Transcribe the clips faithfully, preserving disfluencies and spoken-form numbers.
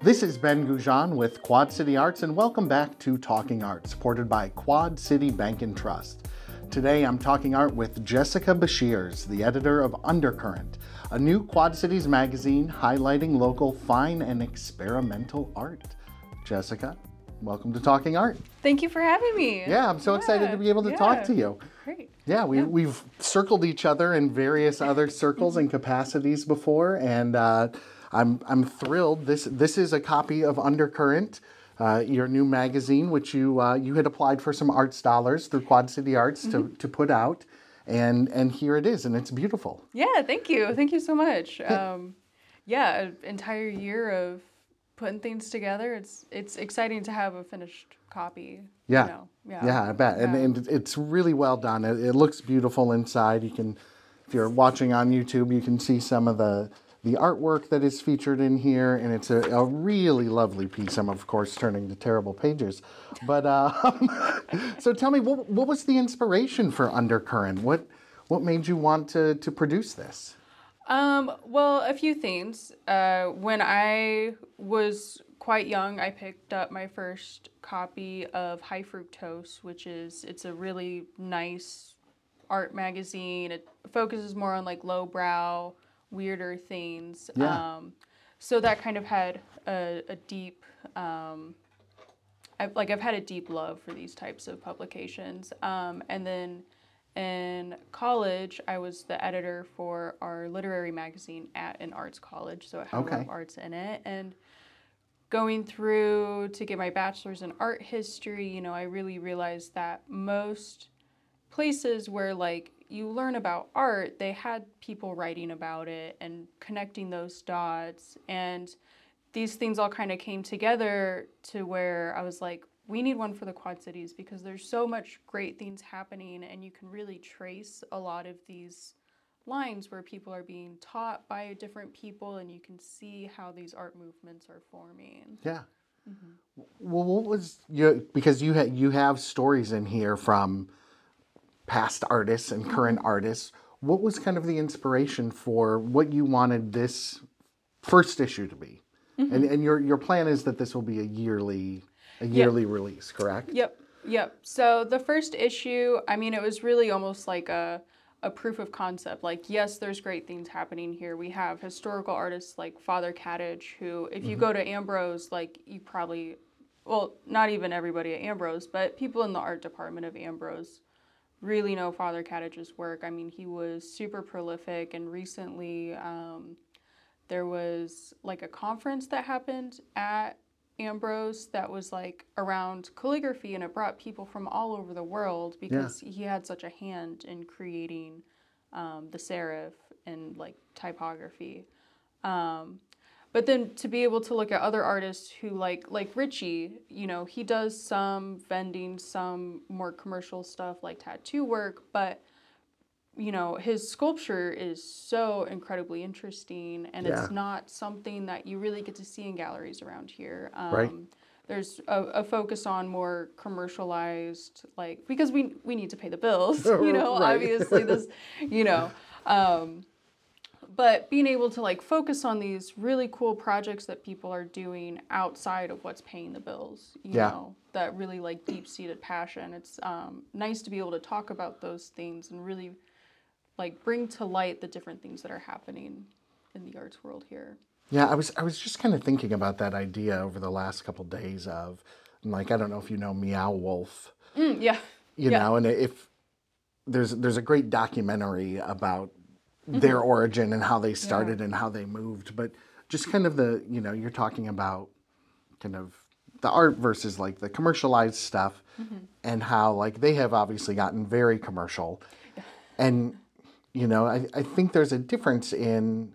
This is Ben Goujon with Quad City Arts, and welcome back to Talking Art, supported by Quad City Bank and Trust. Today I'm talking art with Jessica Beshears, the editor of Undercurrent, a new Quad Cities magazine highlighting local fine and experimental art. Jessica, welcome to Talking Art. Thank you for having me. Yeah, I'm so yeah, excited to be able to yeah. talk to you. Great. Yeah, we, Yeah. we've circled each other in various other circles and capacities before, and uh, I'm I'm thrilled. This this is a copy of Undercurrent, uh, your new magazine, which you uh, you had applied for some arts dollars through Quad City Arts to, to put out, and and here it is, and it's beautiful. Yeah, thank you. Thank you so much. Um, yeah, an entire year of putting things together. It's it's exciting to have a finished copy. Yeah, You know? Yeah, yeah, I bet, yeah. and and it's really well done. It, it looks beautiful inside. You can, if you're watching on YouTube, you can see some of the. the artwork that is featured in here, and it's a, a really lovely piece. I'm, of course, turning to terrible pages. But, um, so tell me, what, what was the inspiration for Undercurrent? What what made you want to, to produce this? Um, well, a few things. Uh, when I was quite young, I picked up my first copy of High Fructose, which is, it's a really nice art magazine. It focuses more on like lowbrow, weirder things. Yeah. Um, so that kind of had a, a deep, um, I've, like I've had a deep love for these types of publications. Um, and then in college, I was the editor for our literary magazine at an arts college. So it had Okay. a lot of arts in it. And going through to get my bachelor's in art history, you know, I really realized that most places where like you learn about art, they had people writing about it and connecting those dots. And these things all kind of came together to where I was like, we need one for the Quad Cities because there's so much great things happening, and you can really trace a lot of these lines where people are being taught by different people, and you can see how these art movements are forming. Yeah. Mm-hmm. Well, what was your, because you ha- you have stories in here from past artists and current artists. What was kind of the inspiration for what you wanted this first issue to be? Mm-hmm. And and your your plan is that this will be a yearly a yearly yep. release, correct? Yep, yep. So the first issue, I mean, it was really almost like a a proof of concept. Like, yes, there's great things happening here. We have historical artists like Father Kadich, who, if you mm-hmm. go to Ambrose, like you probably, well, not even everybody at Ambrose, but people in the art department of Ambrose really know Father Kadich's work. I mean, he was super prolific, and recently um, there was like a conference that happened at Ambrose that was like around calligraphy, and it brought people from all over the world because yeah. he had such a hand in creating um, the serif and like typography. Um, But then to be able to look at other artists who like like Richie, you know, he does some vending, some more commercial stuff like tattoo work, but you know, his sculpture is so incredibly interesting, and yeah. it's not something that you really get to see in galleries around here. Um, right. There's a, a focus on more commercialized, like, because we we need to pay the bills, you know, right. obviously this, you know. Um, But being able to like focus on these really cool projects that people are doing outside of what's paying the bills, you yeah. know, that really like deep-seated passion. It's um, nice to be able to talk about those things and really like bring to light the different things that are happening in the arts world here. Yeah, I was I was just kind of thinking about that idea over the last couple of days of, like, I don't know if you know Meow Wolf. Mm, yeah. You yeah. know, and if there's there's a great documentary about their mm-hmm. origin and how they started yeah. and how they moved, but just kind of the, you know, you're talking about kind of the art versus like the commercialized stuff mm-hmm. and how like they have obviously gotten very commercial. And, you know, I, I think there's a difference in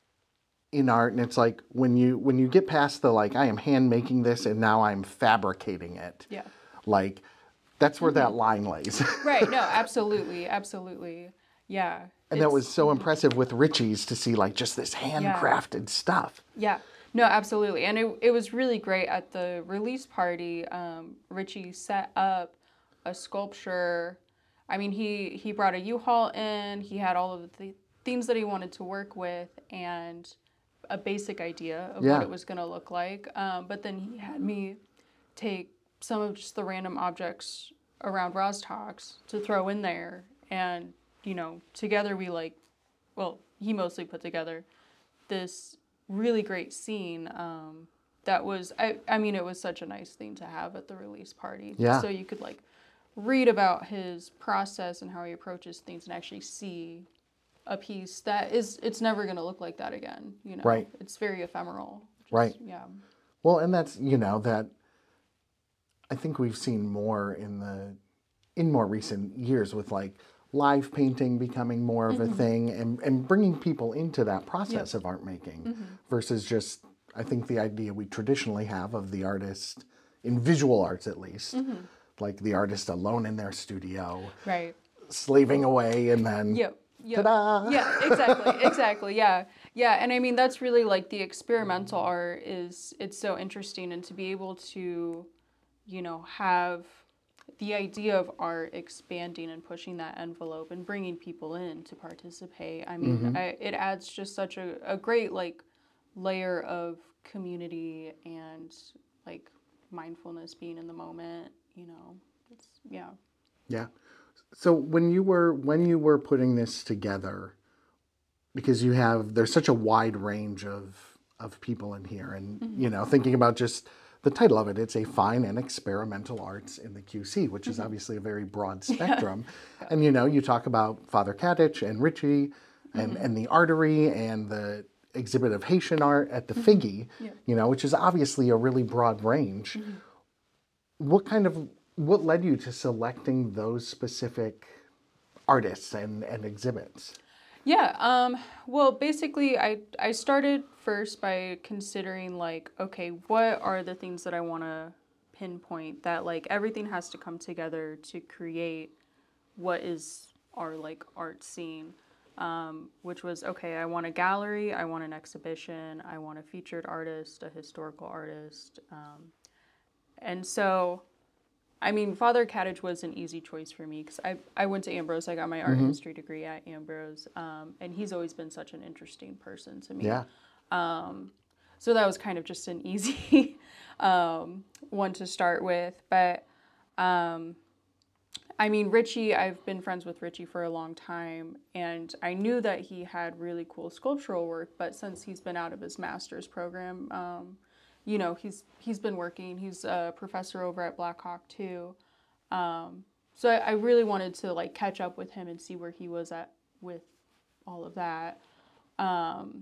in art, and it's like when you when you get past the like I am hand making this and now I'm fabricating it. Yeah. Like that's where mm-hmm. that line lays. Right. No, absolutely. Absolutely. Yeah. And that was so impressive with Richie's to see like just this handcrafted yeah. stuff. Yeah, no, absolutely. And it it was really great at the release party. Um, Richie set up a sculpture. I mean, he, he brought a U-Haul in. He had all of the things that he wanted to work with. And a basic idea of Yeah. what it was going to look like. Um, but then he had me take some of just the random objects around Rostox to throw in there. And, you know, together we like, well, he mostly put together this really great scene. Um, that was, I, I mean, it was such a nice thing to have at the release party. Yeah. So you could like read about his process and how he approaches things and actually see a piece that is, it's never going to look like that again, you know. Right. It's very ephemeral. Just, Right. Yeah. Well, and that's, you know, that I think we've seen more in the, in more recent years with like live painting becoming more of a thing and, and bringing people into that process of art making versus just, I think the idea we traditionally have of the artist, in visual arts at least, like the artist alone in their studio, Right. slaving away and then Yep. Yep. ta-da! Yeah, exactly. Exactly. Yeah. Yeah. And I mean, that's really like the experimental art is, it's so interesting. And to be able to, you know, have the idea of art expanding and pushing that envelope and bringing people in to participate. I mean, I, it adds just such a, a great like layer of community and like mindfulness, being in the moment, you know, it's, yeah. Yeah. So when you were when you were putting this together, because you have there's such a wide range of of people in here, and Mm-hmm. you know, thinking about just the title of it, it's a fine and experimental arts in the Q C, which is obviously a very broad spectrum. And you know, you talk about Father Kadich and Richie, and and the artery and the exhibit of Haitian art at the Figgy, Yeah. you know, which is obviously a really broad range. What kind of what led you to selecting those specific artists and, and exhibits? Yeah, um, well, basically, I, I started first by considering, like, okay, what are the things that I want to pinpoint that, like, everything has to come together to create what is our, like, art scene, um, which was, okay, I want a gallery, I want an exhibition, I want a featured artist, a historical artist, um, and so... I mean, Father Kadich was an easy choice for me because I, I went to Ambrose. I got my art history degree at Ambrose. Um, and he's always been such an interesting person to me. Yeah. So that was kind of just an easy um, one to start with. But, um, I mean, Richie, I've been friends with Richie for a long time. And I knew that he had really cool sculptural work. But since he's been out of his master's program, um, you know, he's he's been working. He's a professor over at Black Hawk too. Um, so I, I really wanted to like catch up with him and see where he was at with all of that. Um,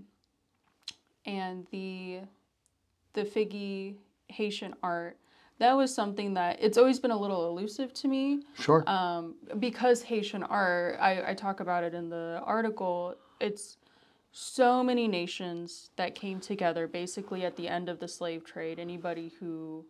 and the the Figgy Haitian art, that was something that it's always been a little elusive to me. Sure. Um, because Haitian art, I, I talk about it in the article. It's so many nations that came together basically at the end of the slave trade. Anybody who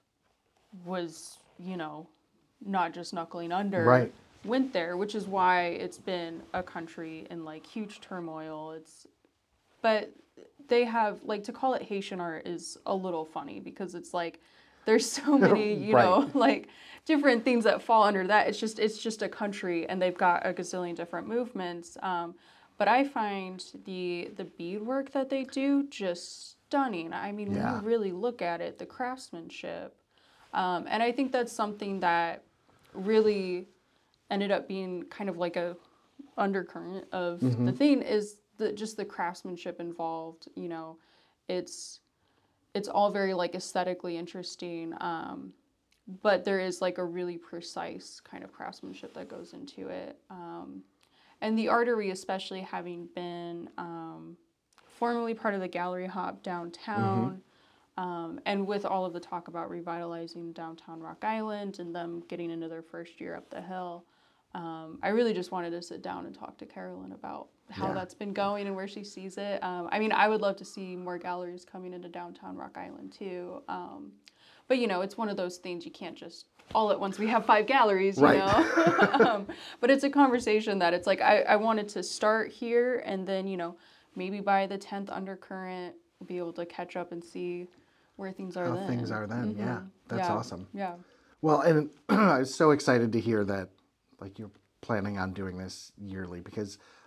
was, you know, not just knuckling under Right. went there, which is why it's been a country in like huge turmoil. It's, but they have, like, to call it Haitian art is a little funny because it's like there's so many, you Right. know, like different things that fall under that. It's just it's just a country and they've got a gazillion different movements. Um, But I find the the beadwork that they do just stunning. I mean, when Yeah. you really look at it, the craftsmanship. Um, and I think that's something that really ended up being kind of like a undercurrent of the thing is the, just the craftsmanship involved. You know, it's it's all very like aesthetically interesting. Um, but there is like a really precise kind of craftsmanship that goes into it. Um, And the artery, especially having been um, formerly part of the gallery hop downtown, um, and with all of the talk about revitalizing downtown Rock Island and them getting into their first year up the hill, um, I really just wanted to sit down and talk to Carolyn about how Yeah. that's been going and where she sees it. Um, I mean, I would love to see more galleries coming into downtown Rock Island too. Um, but, you know, it's one of those things you can't just all at once we have five galleries, you Right. know. um, but it's a conversation that it's like I, I wanted to start here and then, you know, maybe by the tenth undercurrent be able to catch up and see where things are How then. things are then. Yeah. That's Yeah. awesome. Yeah. Well, and I was so excited to hear that, like, you're planning on doing this yearly because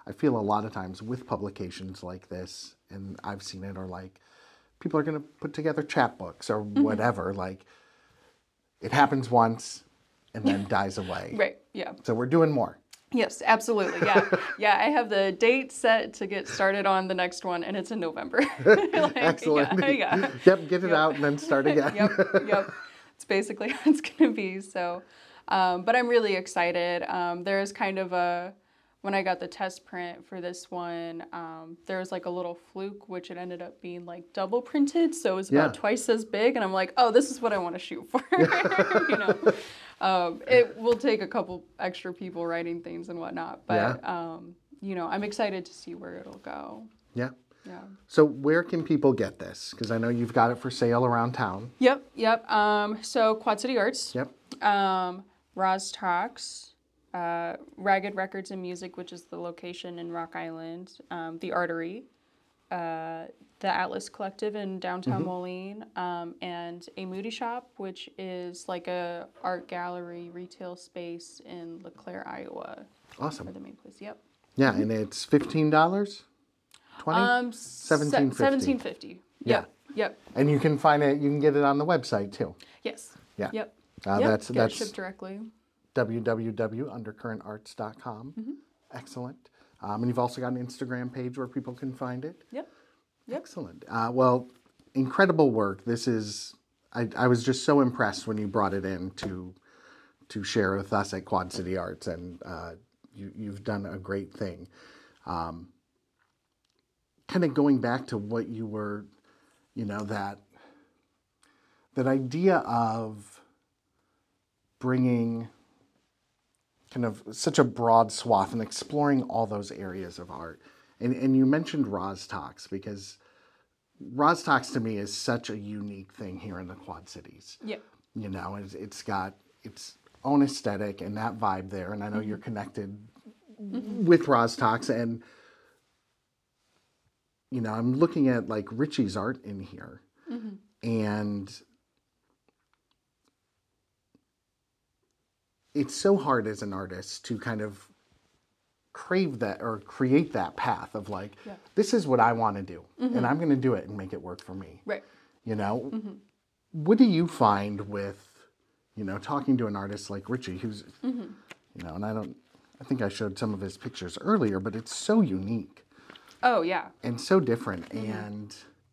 I feel a lot of times with publications like this, and I've seen it, or like people are going to put together chapbooks or whatever. Like it happens once and then dies away. Right. Yeah. So we're doing more. Yes, absolutely. Yeah. Yeah. I have the date set to get started on the next one, and it's in November. Like, Excellent. Yeah. yeah. Yep, get it Yep. out and then start again. Yep. Yep. It's basically how it's going to be. So, um, but I'm really excited. Um, there's kind of a, when I got the test print for this one, um, there was like a little fluke, which it ended up being like double printed. So it was about Yeah. twice as big. And I'm like, oh, this is what I want to shoot for. you know, um, it will take a couple extra people writing things and whatnot. But, um, you know, I'm excited to see where it'll go. Yeah. Yeah. So where can people get this? Because I know you've got it for sale around town. Yep. Yep. Um, so Quad City Arts. Yep. Um, Roz Talks, uh, Ragged Records and Music, which is the location in Rock Island, um, The Artery, uh, the Atlas Collective in downtown Moline, um, and A Moody Shop, which is like a art gallery retail space in LeClaire, Iowa. Awesome. Are the main place. Yep. Yeah, and it's fifteen dollars? twenty? Um, seventeen fifty. Seventeen fifty. Yep. Yep. And you can find it, you can get it on the website too. Yes. Yeah. Yep. Uh, Yep. That's Get it that's shipped directly. w w w dot undercurrent arts dot com. Mm-hmm. Excellent. Um, and you've also got an Instagram page where people can find it. Yep. Yep. Excellent. Uh, well, incredible work. This is, I, I was just so impressed when you brought it in to to share with us at Quad City Arts, and uh, you, you've done a great thing. Um, kind of going back to what you were, you know, that that idea of bringing kind of such a broad swath and exploring all those areas of art. And, and you mentioned Roz Talks, because Roz Talks to me is such a unique thing here in the Quad Cities. Yep. You know, it's, it's got its own aesthetic and that vibe there. And I know you're connected with Roz Talks. And, you know, I'm looking at like Richie's art in here. And it's so hard as an artist to kind of crave that or create that path of like, Yeah. this is what I want to do, and I'm going to do it and make it work for me. Right. You know, what do you find with, you know, talking to an artist like Richie, who's, you know, and I don't, I think I showed some of his pictures earlier, but it's so unique Oh, yeah. and so different. And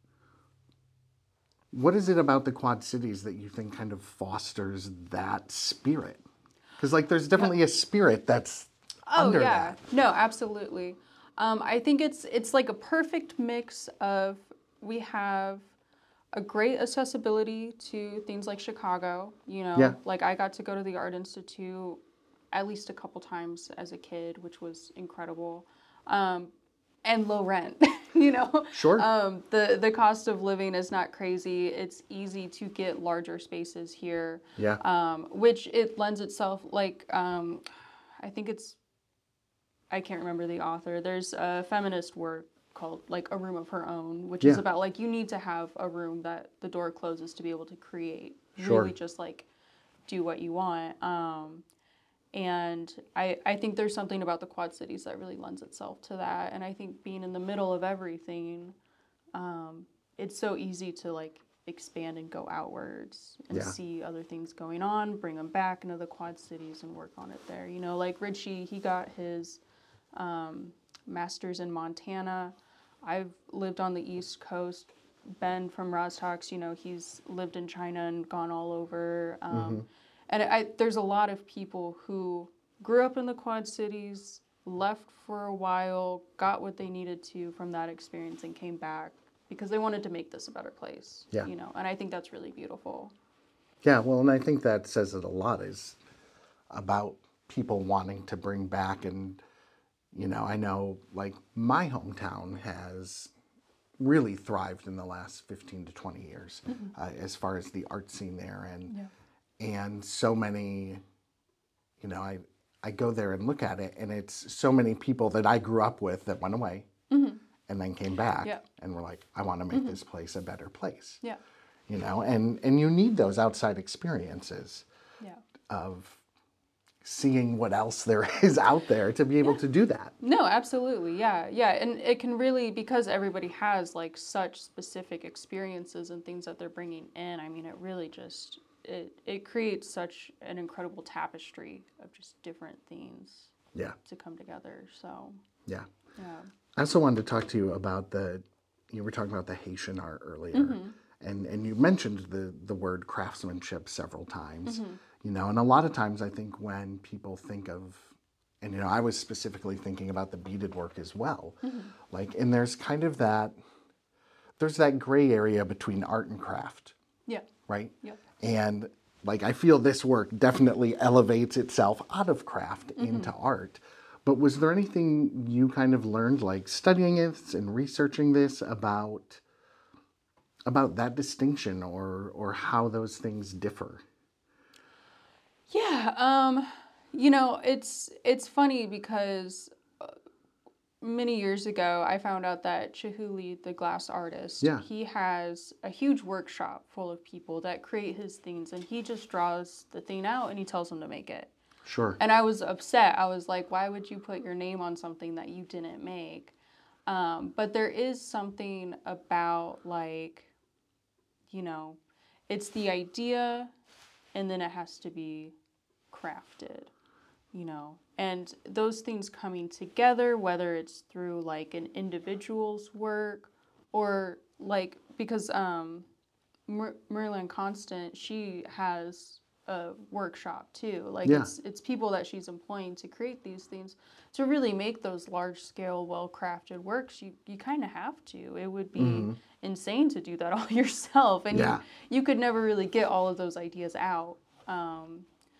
what is it about the Quad Cities that you think kind of fosters that spirit? Because like, there's definitely a spirit that's Oh under yeah, that. no, absolutely. Um, I think it's it's like a perfect mix of, we have a great accessibility to things like Chicago. You know, Yeah. like I got to go to the Art Institute at least a couple times as a kid, which was incredible, um, and low rent. You know, Sure. Um, the the cost of living is not crazy. It's easy to get larger spaces here. Yeah. Um, which it lends itself, like, um, I think it's, I can't remember the author. There's a feminist work called like A Room of Her Own, which is Yeah. about like you need to have a room that the door closes to be able to create. Sure. Really just like do what you want. Um, and I, I think there's something about the Quad Cities that really lends itself to that. And I think being in the middle of everything, um, it's so easy to like expand and go outwards and Yeah. see other things going on, bring them back into the Quad Cities and work on it there. You know, like Richie, he got his um, master's in Montana. I've lived on the East Coast. Ben from Roz Talks, you know, he's lived in China and gone all over. Um, And I, there's a lot of people who grew up in the Quad Cities, left for a while, got what they needed to from that experience, and came back because they wanted to make this a better place. Yeah. You know, and I think that's really beautiful. Yeah, well, and I think that says it a lot, is about people wanting to bring back. And, you know, I know like my hometown has really thrived in the last fifteen to twenty years uh, as far as the art scene there. And, Yeah. and so many, you know, I, I go there and look at it, and it's so many people that I grew up with that went away and then came back Yeah. and were like, I want to make this place a better place. Yeah. You know, and, and you need those outside experiences Yeah. of seeing what else there is out there to be able Yeah. to do that. No, absolutely. Yeah. Yeah. And it can really, because everybody has like such specific experiences and things that they're bringing in, I mean, it really just, it, it creates such an incredible tapestry of just different themes Yeah. to come together. So, Yeah. yeah. I also wanted to talk to you about the, you were talking about the Haitian art earlier, and, and you mentioned the, the word craftsmanship several times, you know, and a lot of times I think when people think of, and, you know, I was specifically thinking about the beaded work as well, like, and there's kind of that, there's that gray area between art and craft, Yeah. right? Yep. And like, I feel this work definitely elevates itself out of craft into art. But was there anything you kind of learned, like studying it and researching this, about about that distinction, or or how those things differ? Yeah, um, you know, it's it's funny because uh, many years ago I found out that Chihuly, the glass artist, Yeah. he has a huge workshop full of people that create his things, and he just draws the thing out and he tells them to make it. Sure. And I was upset. I was like, why would you put your name on something that you didn't make? Um, but there is something about, like, you know, it's the idea and then it has to be crafted, you know, and those things coming together, whether it's through like an individual's work or like, because um, Mer- Merlin Constant, she has a workshop too. Like Yeah. it's it's people that she's employing to create these things. To really make those large scale, well crafted works, you, you kind of have to. It would be insane to do that all yourself, and Yeah. you you could never really get all of those ideas out. Um,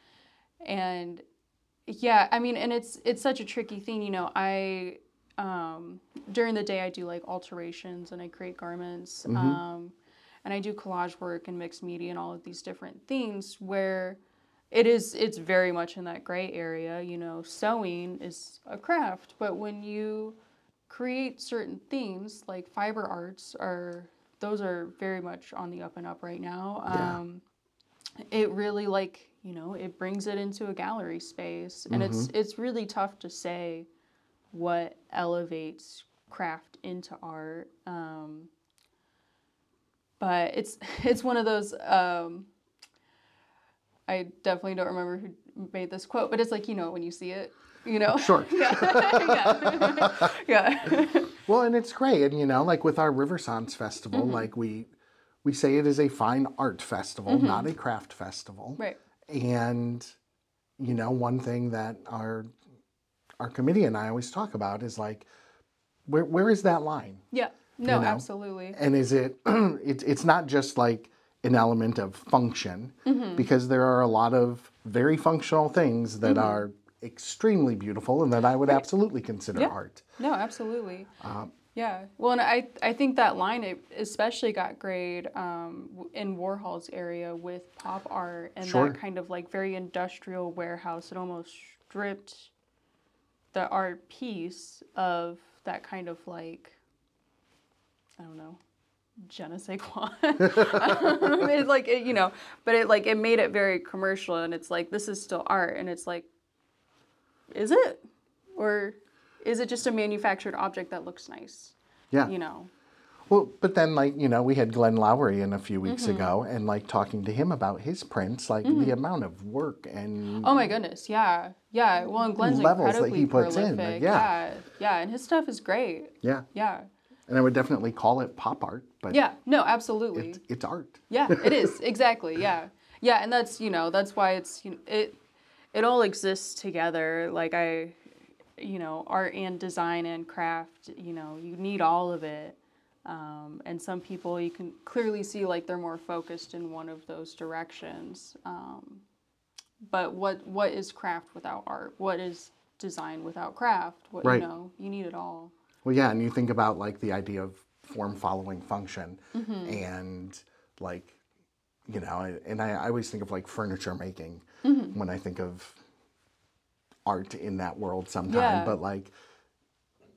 and yeah, I mean, and it's it's such a tricky thing, you know. I um, during the day I do like alterations and I create garments, um, and I do collage work and mixed media and all of these different things where it is it's very much in that gray area. You know, sewing is a craft, but when you create certain things like fiber arts are those are very much on the up and up right now. Yeah. Um, it really like you know it brings it into a gallery space, and it's it's really tough to say what elevates craft into art. Um, but it's it's one of those. Um, I definitely don't remember who made this quote, but it's like you know when you see it, you know. Sure. yeah. yeah. Well, and it's great, and you know, like with our River Sans Festival, like we we say it is a fine art festival, not a craft festival. Right. And you know, one thing that our our committee and I always talk about is like, where where is that line? Yeah. No, You know? absolutely. And is it it's it's not just like an element of function, because there are a lot of very functional things that are extremely beautiful and that I would absolutely consider Yeah. art. No, absolutely. Um, Yeah. Well, and I I think that line it especially got great um, w- in Warhol's area with pop art and Sure. that kind of like very industrial warehouse. It almost stripped the art piece of that kind of like I don't know, je ne sais quoi. um, it's like it, you know, but it like it made it very commercial, and it's like this is still art, and it's like, is it, or is it just a manufactured object that looks nice? yeah. You know. Well, but then like, you know, we had Glenn Lowry in a few weeks ago, and like talking to him about his prints, like the amount of work and Oh my goodness, yeah, yeah. Well, and Glenn's Levels that incredibly he puts in, prolific. like, yeah. yeah, yeah, and his stuff is great. yeah. Yeah, And I would definitely call it pop art, but yeah. No, absolutely. it's, it's art. Yeah, it is exactly. Yeah, yeah, and that's you know that's why it's you know, it it all exists together. Like I, you know, art and design and craft. You know, you need all of it. Um, and some people you can clearly see like they're more focused in one of those directions. Um, but what what is craft without art? What is design without craft? What Right. you know, you need it all. Well, yeah, and you think about like the idea of form following function, and like, you know, I- and I, I always think of like furniture making when I think of art in that world sometime. Yeah. But like,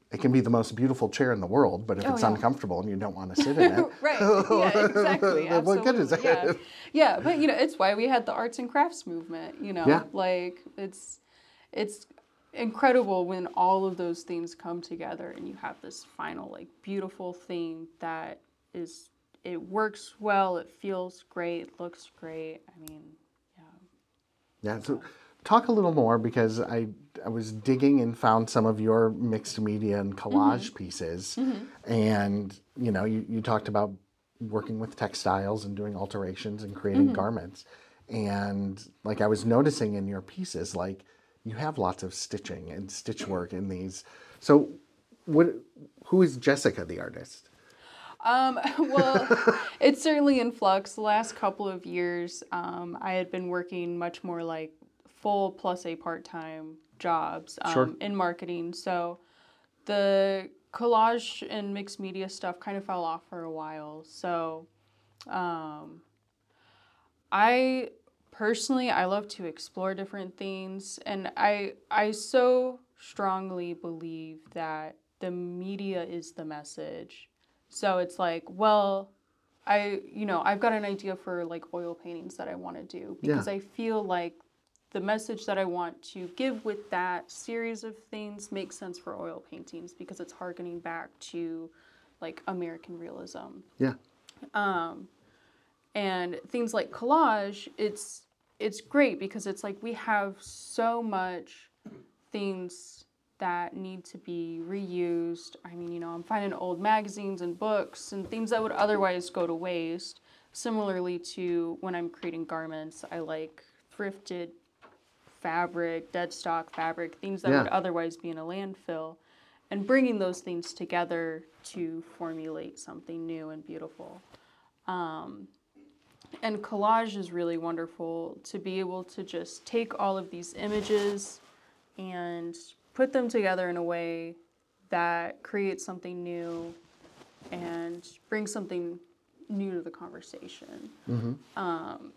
it can be the most beautiful chair in the world, but if Oh, it's yeah. uncomfortable and you don't want to sit in it, Right. Yeah, exactly. then what good is Absolutely. Yeah. it? Yeah, but you know, it's why we had the arts and crafts movement, you know. Yeah. Like it's it's incredible when all of those things come together and you have this final like beautiful thing that is it works well, it feels great, looks great. I mean, yeah. Yeah, so talk a little more because I I was digging and found some of your mixed media and collage pieces, and you know you, you talked about working with textiles and doing alterations and creating garments, and like I was noticing in your pieces, like you have lots of stitching and stitch work in these. So, what? Who is Jessica the artist? Um, well, it's certainly in flux. The last couple of years, um, I had been working much more like full plus a part-time jobs um, Sure. in marketing. So the collage and mixed media stuff kind of fell off for a while. So um, I personally, I love to explore different things, and I I so strongly believe that the media is the message. So it's like, well, I you know, I've got an idea for like oil paintings that I want to do because Yeah. I feel like the message that I want to give with that series of things makes sense for oil paintings because it's harkening back to like American realism. Yeah. And things like collage, it's it's great because it's like we have so much things that need to be reused. I mean, you know, I'm finding old magazines and books and things that would otherwise go to waste. Similarly to when I'm creating garments, I like thrifted fabric, dead stock fabric, things that Yeah. would otherwise be in a landfill, and bringing those things together to formulate something new and beautiful. And collage is really wonderful to be able to just take all of these images and put them together in a way that creates something new and brings something new to the conversation. Um,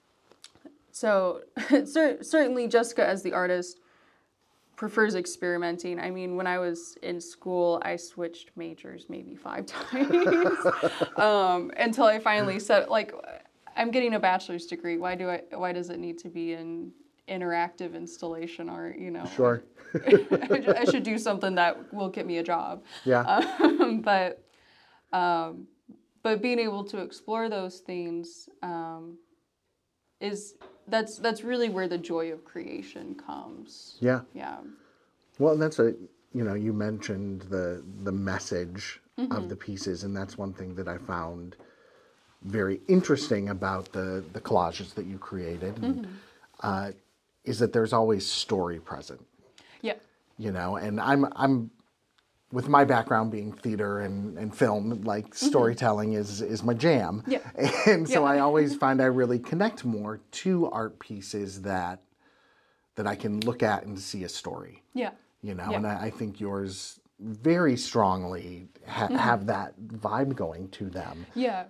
so cer- certainly Jessica as the artist prefers experimenting. I mean, when I was in school, I switched majors maybe five times um, until I finally said, like, I'm getting a bachelor's degree. Why do I? Why does it need to be in interactive installation art? You know, Sure. I should do something that will get me a job. Yeah. Um, but um, but being able to explore those things um, is that's that's really where the joy of creation comes. Yeah. Yeah. Well, and that's a you know you mentioned the the message of the pieces, and that's one thing that I found very interesting about the the collages that you created, and, uh, is that there's always story present. Yeah. You know, and I'm I'm with my background being theater and, and film, like storytelling is is my jam. Yeah. And so Yeah. I always find I really connect more to art pieces that that I can look at and see a story. Yeah. You know, Yeah. and I, I think yours very strongly ha- have that vibe going to them. Yeah.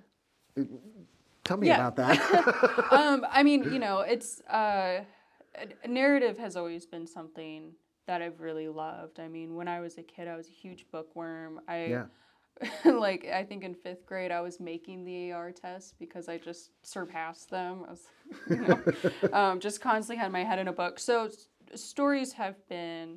Tell me Yeah. about that. Um, I mean, you know, it's uh, a- narrative has always been something that I've really loved. I mean, when I was a kid, I was a huge bookworm. I Yeah. like I think in fifth grade I was making the A R tests because I just surpassed them. I was, you know, um, just constantly had my head in a book. So s- stories have been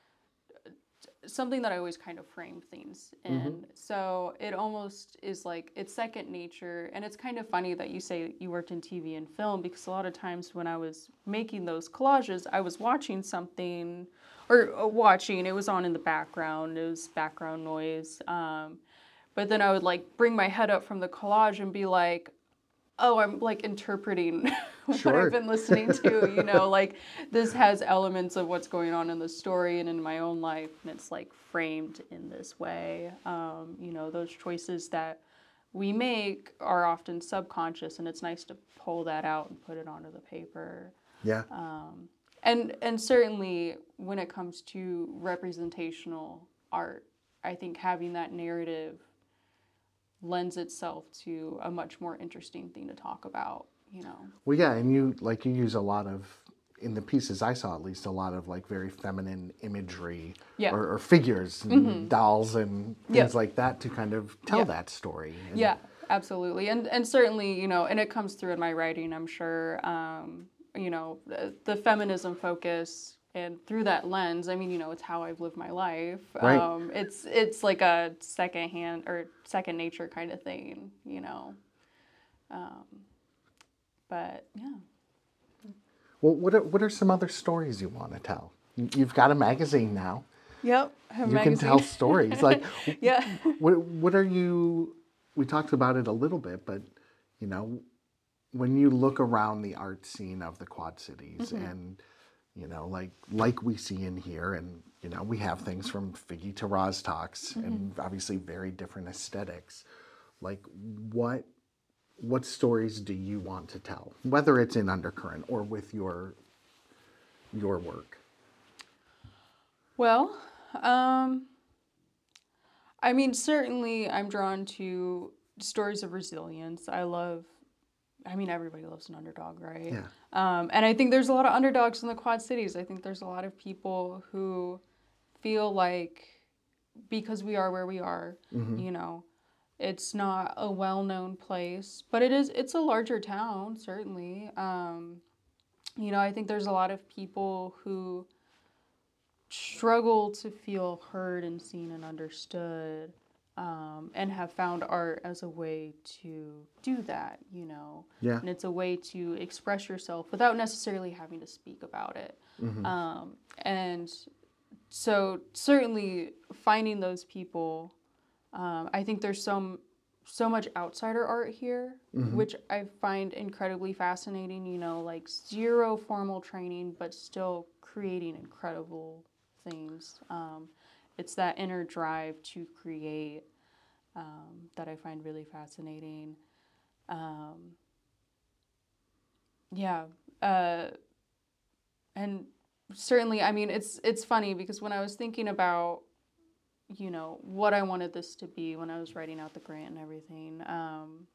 something that I always kind of frame things in. So it almost is like it's second nature. And it's kind of funny that you say you worked in T V and film because a lot of times when I was making those collages, I was watching something or uh, watching, it was on in the background, it was background noise. Um, but then I would like bring my head up from the collage and be like, oh, I'm like interpreting what Sure. I've been listening to, you know, like this has elements of what's going on in the story and in my own life, and it's like framed in this way. Um, you know, those choices that we make are often subconscious, and it's nice to pull that out and put it onto the paper. Yeah. And and certainly when it comes to representational art, I think having that narrative lends itself to a much more interesting thing to talk about, you know. Well, yeah, and you like you use a lot of in the pieces I saw, at least, a lot of like very feminine imagery Yeah. or, or figures and dolls and things Yeah. like that to kind of tell Yeah. that story. And Yeah, absolutely. And and certainly, you know, and it comes through in my writing, I'm sure. Um, you know, the, the feminism focus and through that lens, I mean, you know, it's how I've lived my life. Right. Um, it's it's like a second hand or second nature kind of thing, you know. Um, but yeah. Well, what are, what are some other stories you want to tell? You- You've got a magazine now. Yep. Have a You can magazine. tell stories. Like, Yeah. what what are you? We talked about it a little bit, but you know, when you look around the art scene of the Quad Cities, and you know, like like we see in here, and you know, we have things from Figgy to Roztalks, and obviously very different aesthetics. Like, what what stories do you want to tell, whether it's in Undercurrent or with your your work? Well, um, I mean, certainly I'm drawn to stories of resilience. I love, I mean, everybody loves an underdog, right? Yeah. Um, and I think there's a lot of underdogs in the Quad Cities. I think there's a lot of people who feel like because we are where we are, you know, it's not a well-known place, but it is, it's a larger town, certainly. Um, you know, I think there's a lot of people who struggle to feel heard and seen and understood, um, and have found art as a way to do that, you know. Yeah. And it's a way to express yourself without necessarily having to speak about it. Um, and so certainly finding those people, um, I think there's some so much outsider art here, which I find incredibly fascinating, you know, like zero formal training, but still creating incredible things. Um, it's that inner drive to create, um, that I find really fascinating. Um, yeah. Uh, and certainly, I mean, it's it's funny because when I was thinking about, you know, what I wanted this to be when I was writing out the grant and everything, um,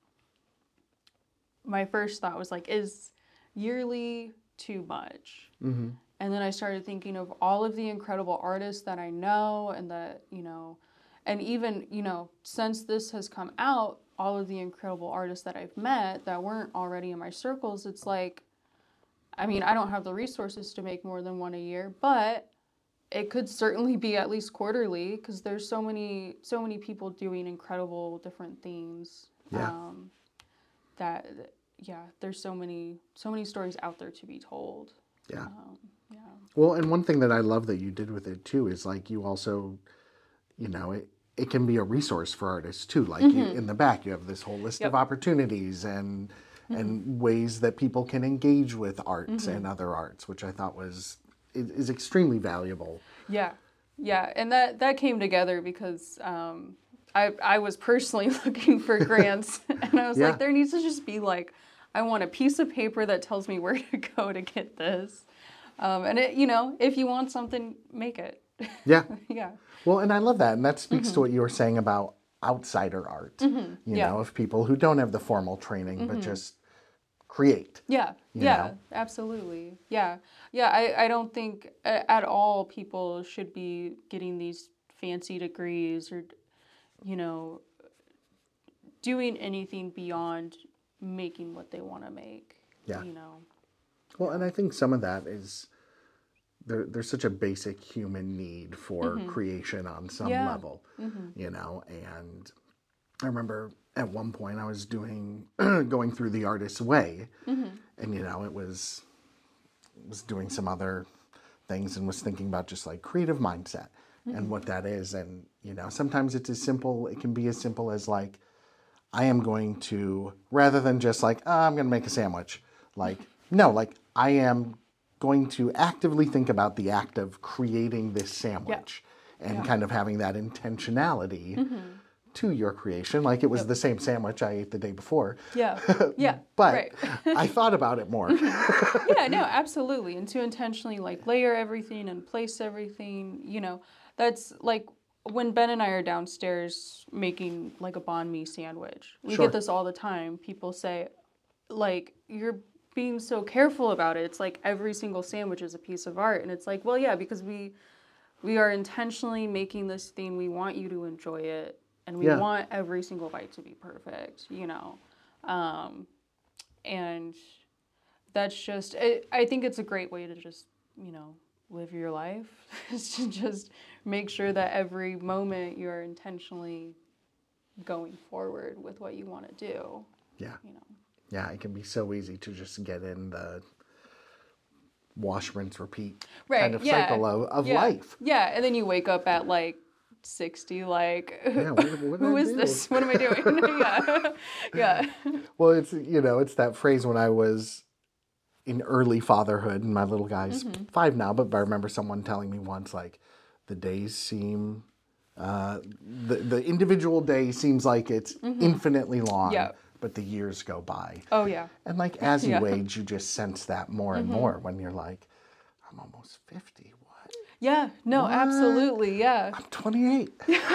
my first thought was like, is yearly too much? Mm-hmm. And then I started thinking of all of the incredible artists that I know and that, you know, and even, you know, since this has come out, all of the incredible artists that I've met that weren't already in my circles, it's like, I mean, I don't have the resources to make more than one a year, but it could certainly be at least quarterly because there's so many, so many people doing incredible different things. Yeah. Um, that, yeah, there's so many, so many stories out there to be told. Yeah. Um, yeah. Well, and one thing that I love that you did with it too is like you also, you know, it, it can be a resource for artists too. Like you, in the back, you have this whole list of Yep. opportunities and and ways that people can engage with arts and other arts, which I thought was is, is extremely valuable. Yeah, yeah, and that that came together because um, I I was personally looking for grants, and I was Yeah. like, there needs to just be like, I want a piece of paper that tells me where to go to get this, um, and it, you know, if you want something, make it. Yeah. Yeah, Well, and I love that, and that speaks to what you were saying about outsider art. You Yeah. know, of people who don't have the formal training but just create. yeah, You yeah, know? absolutely, yeah, yeah. I I don't think a- at all people should be getting these fancy degrees or, you know, doing anything beyond making what they want to make. Yeah. You know. Well, and I think some of that is there, there's such a basic human need for creation on some Yeah. level, you know. And I remember at one point I was doing going through the artist's way, and you know, it was was doing some other things and was thinking about just like creative mindset and what that is. And you know, sometimes it's as simple. It can be as simple as like, I am going to, rather than just like, oh, I'm going to make a sandwich. Like, no, like I am going to actively think about the act of creating this sandwich and Yeah. kind of having that intentionality to your creation. Like it was the same sandwich I ate the day before, Yeah. Yeah. but right. I thought about it more. Yeah, no, absolutely. And to intentionally like layer everything and place everything, you know, that's like when Ben and I are downstairs making like a banh mi sandwich. We Sure. get this all the time. People say, like, you're being so careful about it. It's like every single sandwich is a piece of art. And it's like, well, yeah, because we we are intentionally making this thing. We want you to enjoy it. And we Yeah. want every single bite to be perfect, you know. Um, and that's just, I, I think it's a great way to just, you know, live your life. Is to just make sure that every moment you're intentionally going forward with what you want to do, Yeah. you know. Yeah, it can be so easy to just get in the wash, rinse, repeat Right, kind of yeah, cycle of, of yeah, life. Yeah, and then you wake up at like sixty, like, Yeah, what, what did who I is do? this? What am I doing? yeah, yeah. Well, it's, you know, it's that phrase when I was in early fatherhood, and my little guy's Mm-hmm. five now, but I remember someone telling me once, like, the days seem, uh, the, the individual day seems like it's infinitely long, Mm-hmm. Yeah. but the years go by. Oh, yeah. And like, as you Yeah. age, you just sense that more and more when you're like, I'm almost fifty. What? Yeah, no, What? absolutely, yeah. I'm twenty-eight.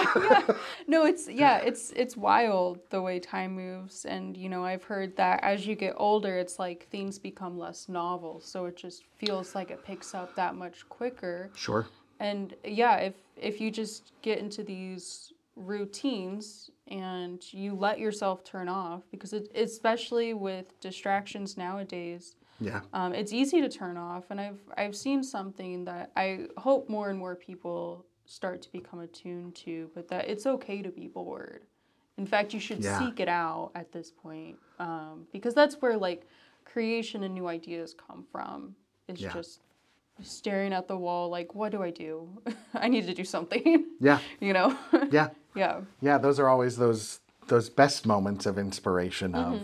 No, it's, yeah, it's it's wild the way time moves. And, you know, I've heard that as you get older, it's like things become less novel. So it just feels like it picks up that much quicker. Sure. And yeah, if if you just get into these routines and you let yourself turn off, because it, especially with distractions nowadays, Yeah. um, it's easy to turn off. And I've I've seen something that I hope more and more people start to become attuned to, but that it's okay to be bored. In fact, you should Yeah. seek it out at this point, um, because that's where like creation and new ideas come from. Is Yeah. just staring at the wall, like, what do I do? I need to do something. Yeah. You know? Yeah. Yeah. Yeah. Those are always those those best moments of inspiration of,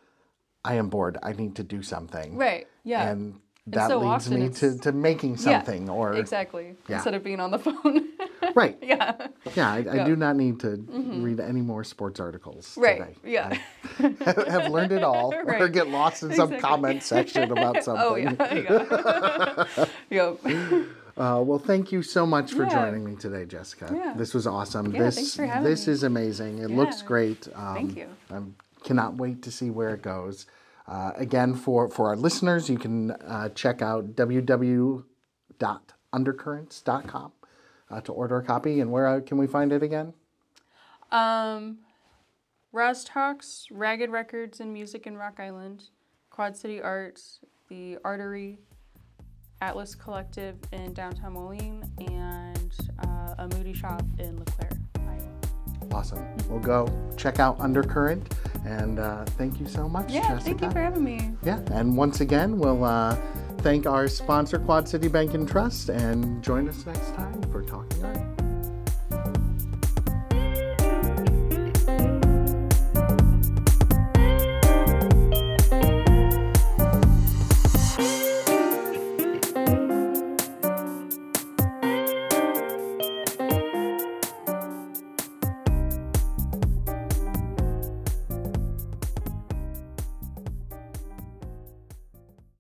I am bored. I need to do something. Right. Yeah. And that so leads often me to, it's- to making something or Exactly. Yeah. Instead of being on the phone. right. yeah. Yeah, I, I Yeah. do not need to read any more sports articles Right. today. Yeah. I have learned it all, or Right. get lost in some Exactly. comment section about something. Oh yeah. Yeah. yep. Uh, well, thank you so much for Yeah. joining me today, Jessica. Yeah. This was awesome. Yeah, this thanks for having this me. is amazing. It looks Yeah. great. Um, Thank you. I cannot wait to see where it goes. Uh, again, for, for our listeners, you can uh, check out w w w dot undercurrents dot com uh, to order a copy. And where uh, can we find it again? Um, Raz Talks, Ragged Records and Music in Rock Island, Quad City Arts, the Artery, Atlas Collective in downtown Moline, and uh, a Moody Shop in LeClaire. Awesome. We'll go check out Undercurrent. And uh, thank you so much, Yeah, Jessica. thank you for having me. Yeah, and once again, we'll uh, thank our sponsor, Quad City Bank and Trust, and join us next time for Talking Art.